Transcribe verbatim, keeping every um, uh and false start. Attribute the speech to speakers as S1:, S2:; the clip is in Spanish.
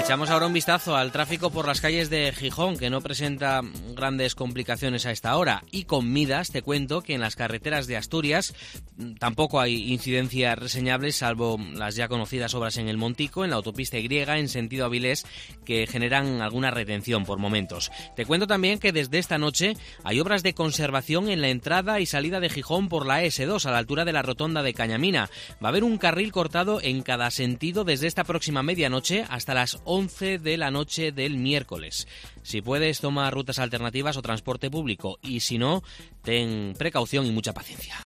S1: Echamos ahora un vistazo al tráfico por las calles de Gijón, que no presenta grandes complicaciones a esta hora. Y con Midas te cuento que en las carreteras de Asturias tampoco hay incidencias reseñables, salvo las ya conocidas obras en el Montico, en la autopista Y, en sentido Avilés, que generan alguna retención por momentos. Te cuento también que desde esta noche hay obras de conservación en la entrada y salida de Gijón por la E S dos, a la altura de la rotonda de Cañamina. Va a haber un carril cortado en cada sentido desde esta próxima medianoche hasta las once de la noche del miércoles. Si puedes, toma rutas alternativas o transporte público, y si no, ten precaución y mucha paciencia.